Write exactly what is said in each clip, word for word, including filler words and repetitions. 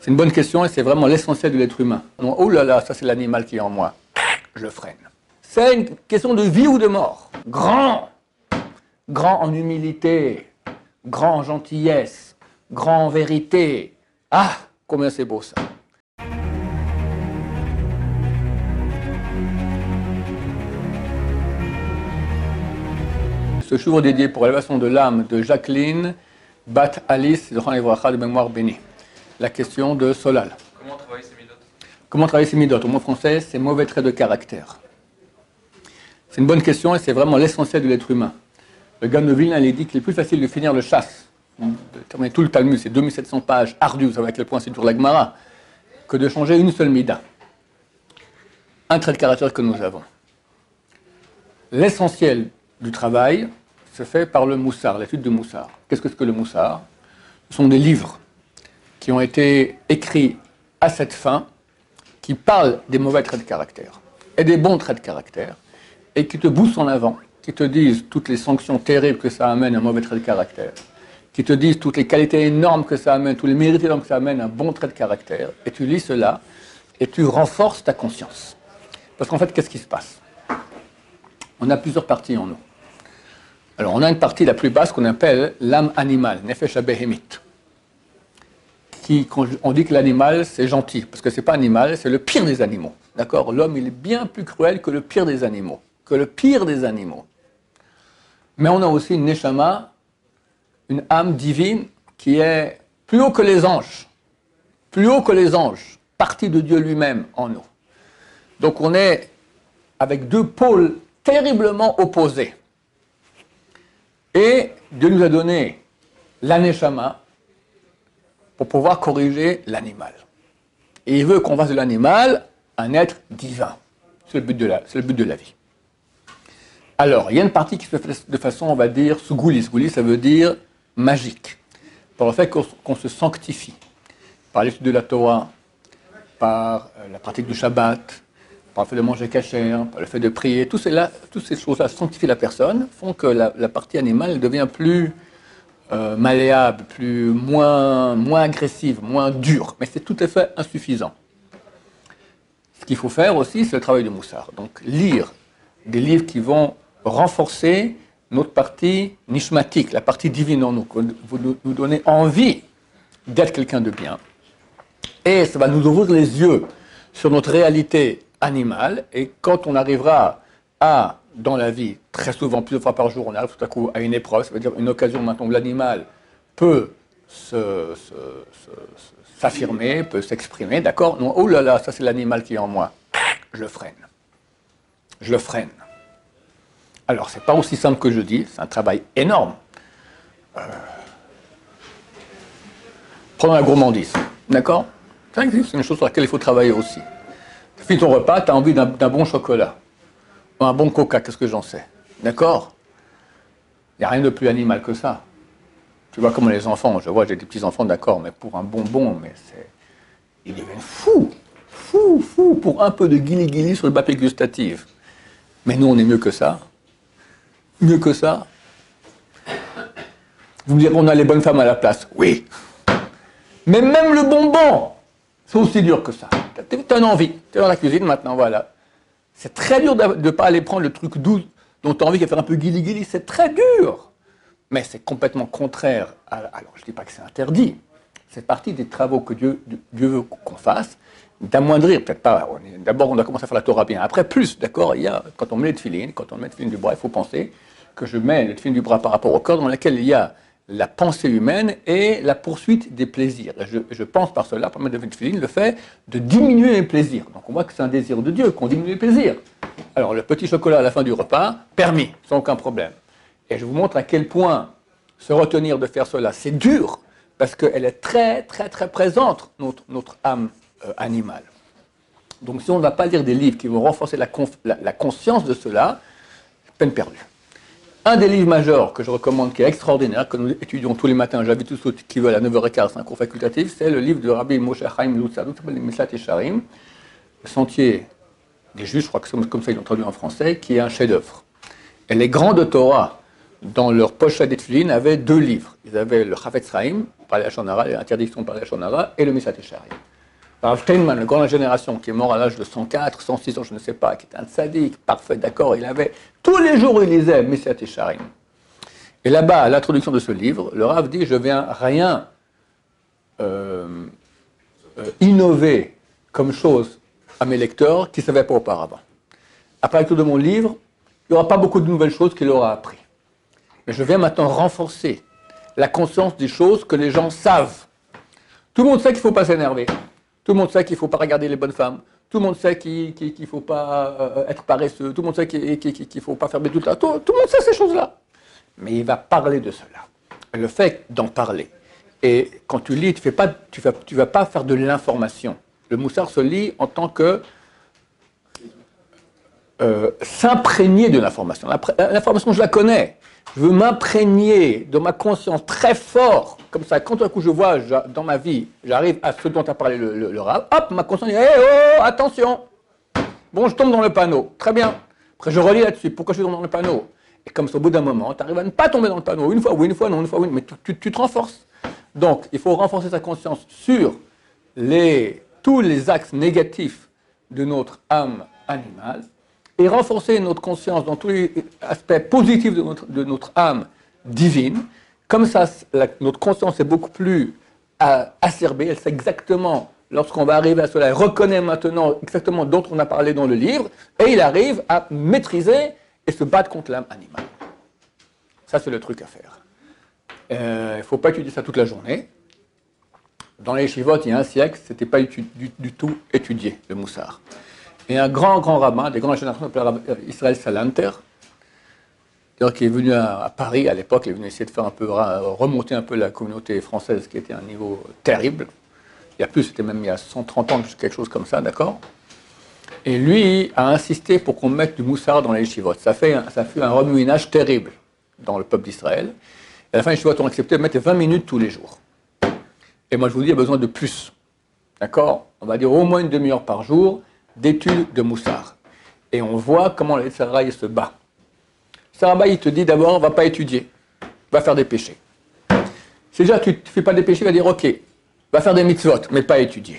C'est une bonne question et c'est vraiment l'essentiel de l'être humain. Non, oh là là, ça c'est l'animal qui est en moi. Je le freine. C'est une question de vie ou de mort. Grand, grand en humilité, grand en gentillesse, grand en vérité. Ah, combien c'est beau ça. Ce jour dédié pour l'élévation de l'âme de Jacqueline Bat Alice de mémoire bénie. La question de Solal. Comment travailler ses midotes? Comment travailler ses midotes? Au mot français, c'est mauvais traits de caractère. C'est une bonne question et c'est vraiment l'essentiel de l'être humain. Le Gaon de Vilna, il dit qu'il est plus facile de finir le chasse, de terminer tout le Talmud, c'est deux mille sept cents pages ardues, vous savez à quel point c'est dur la Gemara, que de changer une seule mida. Un trait de caractère que nous avons. L'essentiel du travail se fait par le Moussar, l'étude de Moussar. Qu'est-ce que c'est que le Moussar? Ce sont des livres qui ont été écrits à cette fin, qui parlent des mauvais traits de caractère et des bons traits de caractère, et qui te boostent en avant, qui te disent toutes les sanctions terribles que ça amène un mauvais trait de caractère, qui te disent toutes les qualités énormes que ça amène, tous les mérites énormes que ça amène un bon trait de caractère, et tu lis cela, et tu renforces ta conscience. Parce qu'en fait, qu'est-ce qui se passe? On a plusieurs parties en nous. Alors, on a une partie la plus basse qu'on appelle l'âme animale, Nefesh HaBehemit. Qui, on dit que l'animal, c'est gentil, parce que c'est pas animal, c'est le pire des animaux. D'accord? L'homme, il est bien plus cruel que le pire des animaux, que le pire des animaux. Mais on a aussi une neshama, une âme divine, qui est plus haut que les anges, plus haut que les anges, partie de Dieu lui-même en nous. Donc on est avec deux pôles terriblement opposés. Et Dieu nous a donné la neshama pour pouvoir corriger l'animal. Et il veut qu'on fasse de l'animal un être divin. C'est le but de la, c'est le but de la vie. Alors, il y a une partie qui se fait de façon, on va dire, sougouli. Sougouli, ça veut dire magique. Par le fait qu'on, qu'on se sanctifie. Par l'étude de la Torah, par euh, la pratique du Shabbat, par le fait de manger kasher, par le fait de prier. Tout cela, toutes ces choses-là sanctifient la personne, font que la, la partie animale devient plus euh, malléable, plus, moins, moins agressive, moins dure. Mais c'est tout à fait insuffisant. Ce qu'il faut faire aussi, c'est le travail de Moussar. Donc, lire des livres qui vont renforcer notre partie nishmatique, la partie divine en nous, vous nous donner envie d'être quelqu'un de bien. Et ça va nous ouvrir les yeux sur notre réalité animale. Et quand on arrivera à, dans la vie, très souvent, plusieurs fois par jour, on arrive tout à coup à une épreuve, ça veut dire une occasion maintenant où l'animal peut se, se, se, s'affirmer, peut s'exprimer, d'accord? Non, oh là là, ça c'est l'animal qui est en moi. Je le freine. Je le freine. Alors, c'est pas aussi simple que je dis, c'est un travail énorme. Euh... Prenons la gourmandise, d'accord? Ça existe, c'est une chose sur laquelle il faut travailler aussi. Tu finis ton repas, tu as envie d'un, d'un bon chocolat, ou un bon coca, qu'est-ce que j'en sais? D'accord? Il n'y a rien de plus animal que ça. Tu vois comment les enfants, je vois, j'ai des petits-enfants, d'accord, mais pour un bonbon, mais c'est... ils deviennent fous, fous, fous, pour un peu de guili-guili sur le papier gustatif. Mais nous, on est mieux que ça. Mieux que ça. Vous me direz qu'on a les bonnes femmes à la place. Oui. Mais même le bonbon, c'est aussi dur que ça. Tu as une envie, tu es dans la cuisine maintenant, voilà. C'est très dur de ne pas aller prendre le truc doux dont tu as envie de faire un peu guili-guili, c'est très dur. Mais c'est complètement contraire à... Alors, je ne dis pas que c'est interdit. C'est partie des travaux que Dieu, Dieu veut qu'on fasse, d'amoindrir, peut-être pas... On est, d'abord, on doit commencer à faire la Torah bien. Après, plus, d'accord, il y a, quand on met les tefilines, quand on met les tefilines du bras, il faut penser que je mets les tefilines du bras par rapport au corps dans lequel il y a la pensée humaine et la poursuite des plaisirs. Et je, je pense par cela, par mettre les tefilines, le fait de diminuer les plaisirs. Donc on voit que c'est un désir de Dieu, qu'on diminue les plaisirs. Alors, le petit chocolat à la fin du repas, permis, sans aucun problème. Et je vous montre à quel point se retenir de faire cela, c'est dur, parce qu'elle est très, très, très présente, notre, notre âme euh, animale. Donc si on ne va pas lire des livres qui vont renforcer la, conf, la, la conscience de cela, peine perdue. Un des livres majeurs que je recommande, qui est extraordinaire, que nous étudions tous les matins, j'invite tous ceux qui veulent à neuf heures quinze, c'est un cours facultatif, c'est le livre de Rabbi Moshe Chaim Lutzadou, qui s'appelle Mislat Yesharim, le sentier des juges, je crois que c'est comme ça ils l'ont traduit en français, qui est un chef-d'œuvre. Et les grands de Torah, dans leur pochette des tefilines, avaient deux livres. Ils avaient le Chafetz Chaim parler Lachon Hara, l'interdiction de parler Lachon Hara, et le Messiat Yesharim. Alors Steinman, le grand de la génération, qui est mort à l'âge de cent quatre, cent six ans, je ne sais pas, qui était un tzaddik, parfait, d'accord, il avait, tous les jours il lisait Messiat Yesharim. Et là-bas, à l'introduction de ce livre, le Rav dit, je viens rien euh, euh, innover comme chose à mes lecteurs qui ne savaient pas auparavant. Après la lecture de mon livre, il n'y aura pas beaucoup de nouvelles choses qu'il aura appris. Mais je viens maintenant renforcer la conscience des choses que les gens savent. Tout le monde sait qu'il ne faut pas s'énerver. Tout le monde sait qu'il ne faut pas regarder les bonnes femmes. Tout le monde sait qu'il ne faut pas être paresseux. Tout le monde sait qu'il ne faut pas faire des doutes. Tout, tout le monde sait ces choses-là. Mais il va parler de cela. Et le fait d'en parler. Et quand tu lis, tu ne vas, tu vas pas faire de l'information. Le Moussar se lit en tant que euh, s'imprégner de l'information. L'information, je la connais. Je veux m'imprégner de ma conscience très fort. Comme ça, quand un coup je vois dans ma vie, j'arrive à ce dont a parlé le, le, le Rav, hop, ma conscience dit, hé, hey, oh, attention. Bon, je tombe dans le panneau. Très bien. Après, je relis là-dessus. Pourquoi je suis dans le panneau? Et comme ça, au bout d'un moment, tu arrives à ne pas tomber dans le panneau. Une fois, oui, une fois, non, une fois, oui, mais tu, tu, tu te renforces. Donc, il faut renforcer sa conscience sur les, tous les axes négatifs de notre âme animale et renforcer notre conscience dans tous les aspects positifs de notre, de notre âme divine. Comme ça, la, notre conscience est beaucoup plus euh, acerbée. Elle sait exactement, lorsqu'on va arriver à cela, elle reconnaît maintenant exactement dont on a parlé dans le livre et il arrive à maîtriser et se battre contre l'âme animale. Ça, c'est le truc à faire. Euh, il ne faut pas étudier ça toute la journée. Dans les yeshivot, il y a un siècle, ce n'était pas du, du tout étudié, le Moussar. Et un grand, grand rabbin, des grandes générations, s'appelait Israël Salanter, qui est venu à, à Paris à l'époque, il est venu essayer de faire un peu, remonter un peu la communauté française, qui était à un niveau terrible. Il y a plus, c'était même il y a cent trente ans, quelque chose comme ça, d'accord? Et lui a insisté pour qu'on mette du Moussar dans les yeshivot. Ça fait, ça fait un remue-ménage terrible dans le peuple d'Israël. Et à la fin, les yeshivot ont accepté de mettre vingt minutes tous les jours. Et moi, je vous dis, il y a besoin de plus. D'accord? On va dire au moins une demi-heure par jour d'études de Moussar. Et on voit comment le Sarraï se bat. Sarraï, il te dit d'abord, va pas étudier, va faire des péchés. Si déjà tu ne fais pas des péchés, il va dire, ok, va faire des mitzvot, mais pas étudier.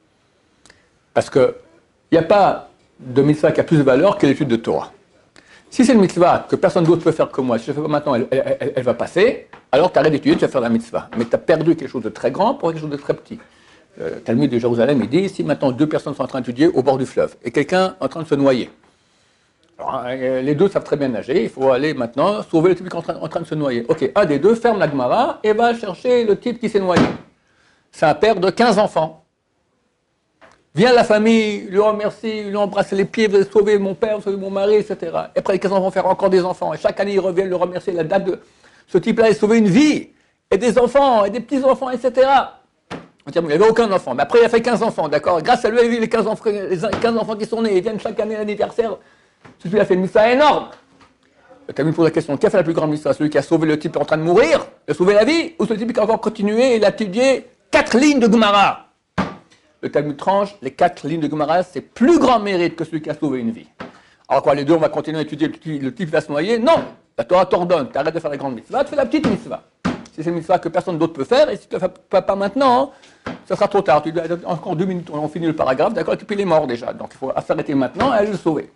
Parce qu'il n'y a pas de mitzvah qui a plus de valeur que l'étude de Torah. Si c'est une mitzvah que personne d'autre peut faire que moi, si je ne fais pas maintenant, elle, elle, elle, elle va passer, alors tu arrêtes d'étudier, tu vas faire la mitzvah. Mais tu as perdu quelque chose de très grand pour quelque chose de très petit. Le Talmud de Jérusalem, il dit, si maintenant deux personnes sont en train d'étudier au bord du fleuve, et quelqu'un est en train de se noyer, alors, les deux savent très bien nager, il faut aller maintenant sauver le type qui est en train, en train de se noyer. Ok, un des deux ferme la Gemara et va chercher le type qui s'est noyé. C'est un père de quinze enfants. Vient la famille, lui remercie, lui embrasse les pieds, vous avez sauvé mon père, vous avez sauvé mon mari, et cetera. Et après, les quinze enfants vont faire encore des enfants. Et chaque année, ils reviennent le remercier. La date de ce type-là a sauvé une vie, et des enfants, et des petits-enfants, et cetera. On dit, il n'y avait aucun enfant. Mais après, il a fait quinze enfants, d'accord? Grâce à lui, il a eu les quinze enfants, les quinze enfants qui sont nés. Ils viennent chaque année à l'anniversaire. Celui-là a fait une mitzvah énorme. Tu as vu, pose la question, qui a fait la plus grande mitzvah? Celui qui a sauvé le type en train de mourir, il a sauvé la vie, ou celui qui a encore continué et il a étudié quatre lignes de Gemara? Le Talmud tranche, les quatre lignes de Gemara, c'est plus grand mérite que celui qui a sauvé une vie. Alors quoi, les deux, on va continuer à étudier, le type va se noyer? Non, la Torah t'ordonne, tu arrêtes de faire la grande mitzvah, tu fais la petite mitzvah. Si c'est une mitzvah que personne d'autre peut faire, et si tu ne la fais pas maintenant, ça sera trop tard. Tu dois, encore deux minutes, on finit le paragraphe, d'accord, et puis il est mort déjà. Donc il faut s'arrêter maintenant et aller le sauver.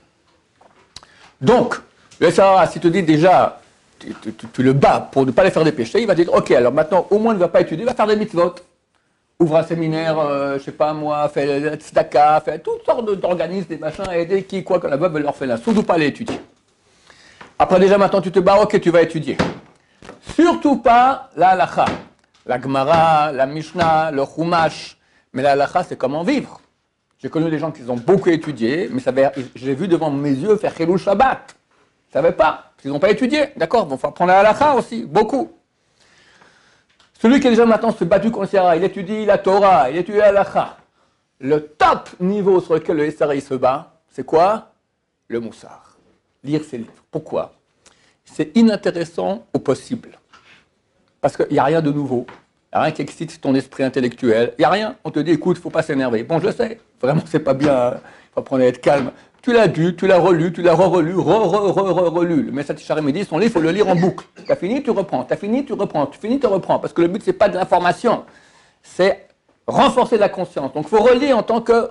Donc, le Sahara, si tu dis déjà, tu, tu, tu, tu le bats pour ne pas les faire des péchés, il va dire, ok, alors maintenant, au moins, il ne va pas étudier, il va faire des mitzvot. Ouvre un séminaire, euh, je ne sais pas moi, fait le tzedaka, fait toutes sortes d'organismes, des machins, aider qui, quoi, que la veuve leur fait là. Surtout pas aller étudier. Après, déjà, maintenant, tu te bats, ok, tu vas étudier. Surtout pas la halakha, la Gemara, la Mishnah, le Chumash. Mais la halakha, c'est comment vivre. J'ai connu des gens qui ont beaucoup étudié, mais j'ai vu devant mes yeux faire Chilul Shabbat. Ils ne savaient pas, ils n'ont pas étudié. D'accord, il faut apprendre la halakha aussi, beaucoup. Celui qui est déjà maintenant se battu contre le Sahara, il étudie la Torah, il étudie la halakha. Le top niveau sur lequel le Sahara se bat, c'est quoi? Le Moussar. Lire ses livres. Pourquoi? C'est inintéressant au possible. Parce qu'il n'y a rien de nouveau. Il n'y a rien qui excite ton esprit intellectuel. Il n'y a rien. On te dit, écoute, il ne faut pas s'énerver. Bon, je sais, vraiment, c'est pas bien. apprenez à être calme. Tu l'as lu, tu l'as relu, tu l'as re-relu, re-re-re-re-relu. Le Messager Charim me dit, son livre, il faut le lire en boucle. Tu as fini, tu reprends. Tu as fini, tu reprends. Tu finis, tu reprends. Parce que le but, ce n'est pas de l'information. C'est renforcer la conscience. Donc, il faut relire en tant que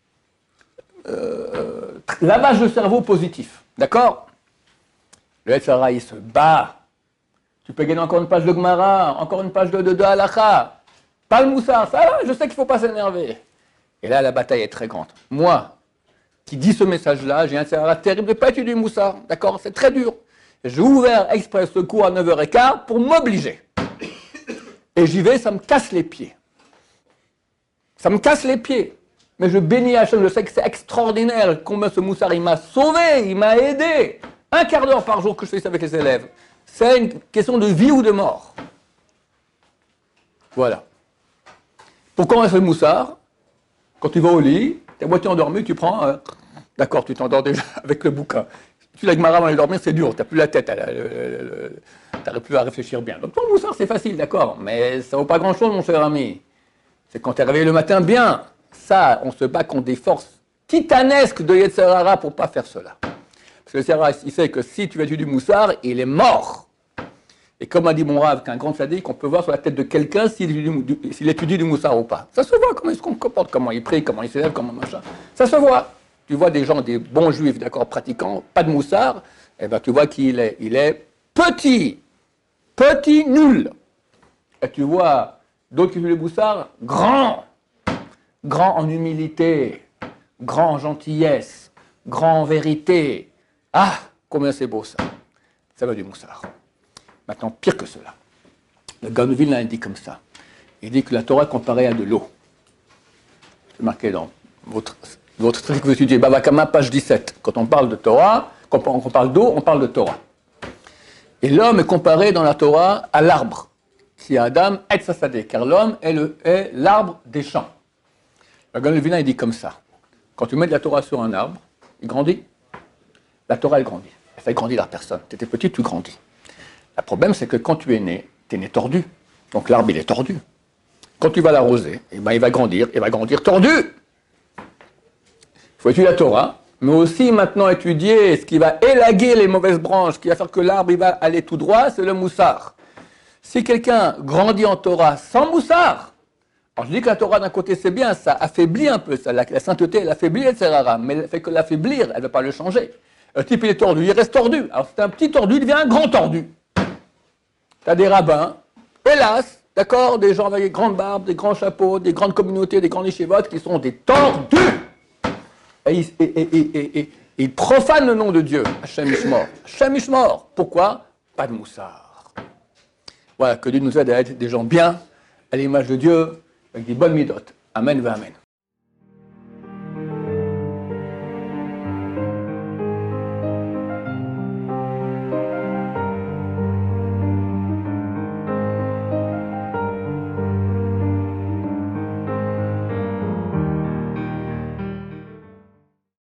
euh, lavage de cerveau positif. D'accord? Le Yetzer Hara, il se bat. Tu peux gagner encore une page de Gemara, encore une page de, de, de Halakha. Pas le moussard, ça va, je sais qu'il ne faut pas s'énerver. Et là, la bataille est très grande. Moi, qui dis ce message-là, j'ai un Yetzer Hara terrible de ne pas étudier le moussard. D'accord? C'est très dur. J'ai ouvert exprès ce cours à neuf heures quinze pour m'obliger. Et j'y vais, ça me casse les pieds. Ça me casse les pieds. Mais je bénis Hachem, je sais que c'est extraordinaire combien ce moussard, il m'a sauvé, il m'a aidé. Un quart d'heure par jour que je fais ça avec les élèves. C'est une question de vie ou de mort. Voilà. Pourquoi on fait le moussard? Quand tu vas au lit, tu es à moitié endormi, tu prends... Euh, D'accord, tu t'endors déjà avec le bouquin. Si tu l'as Gemara avant de dormir, c'est dur, tu n'as plus la tête, tu n'arrives plus à réfléchir bien. Donc, pour le moussard, c'est facile, d'accord, mais ça ne vaut pas grand-chose, mon cher ami. C'est quand tu es réveillé le matin, bien. Ça, on se bat contre des forces titanesques de Yetzer Hara pour ne pas faire cela. Parce que le Yetzer Hara, il sait que si tu vas étudier du moussard, il est mort. Et comme a dit mon Rav, qu'un grand sadique, on peut voir sur la tête de quelqu'un s'il étudie, s'il étudie du moussard ou pas. Ça se voit comment il se comporte, comment il prie, comment il s'élève, comment machin. Ça se voit. Tu vois des gens, des bons juifs, d'accord, pratiquants, pas de moussard, eh ben tu vois qu'il est, il est petit, petit, nul. Et tu vois d'autres qui font le moussard, grand, grand en humilité, grand en gentillesse, grand en vérité. Ah, combien c'est beau ça. Ça va du moussard. Maintenant, pire que cela. Le Gaon de Vilna, il dit comme ça. Il dit que la Torah est comparée à de l'eau. C'est marqué dans votre... Votre truc que vous étudiez, Baba Kama, page dix-sept. Quand on parle de Torah, quand on parle d'eau, on parle de Torah. Et l'homme est comparé dans la Torah à l'arbre, qui est Adam et Sassadeh, car l'homme est, le, est l'arbre des champs. Le Gaon de Vilna, il dit comme ça. Quand tu mets de la Torah sur un arbre, il grandit. La Torah, elle grandit. Elle fait grandir la personne. Tu étais petit, tu grandis. Le problème, c'est que quand tu es né, tu es né tordu. Donc l'arbre, il est tordu. Quand tu vas l'arroser, eh ben, il va grandir, il va grandir tordu. Il faut étudier la Torah, mais aussi maintenant étudier ce qui va élaguer les mauvaises branches, ce qui va faire que l'arbre il va aller tout droit, c'est le moussard. Si quelqu'un grandit en Torah sans moussard, alors je dis que la Torah d'un côté c'est bien, ça affaiblit un peu, ça, la, la sainteté elle affaiblit le Yetzer Hara, mais elle fait que l'affaiblir, elle ne va pas le changer. Le type il est tordu, il reste tordu. Alors c'est un petit tordu, il devient un grand tordu. Tu as des rabbins, hélas, d'accord, des gens avec des grandes barbes, des grands chapeaux, des grandes communautés, des grands yeshivot qui sont des tordus. Et il, et, et, et, et, il profane le nom de Dieu, Hachem Ishmor. Hachem Ishmor. Pourquoi? Pas de moussard. Voilà, que Dieu nous aide à être des gens bien, à l'image de Dieu, avec des bonnes midotes. Amen, va amen.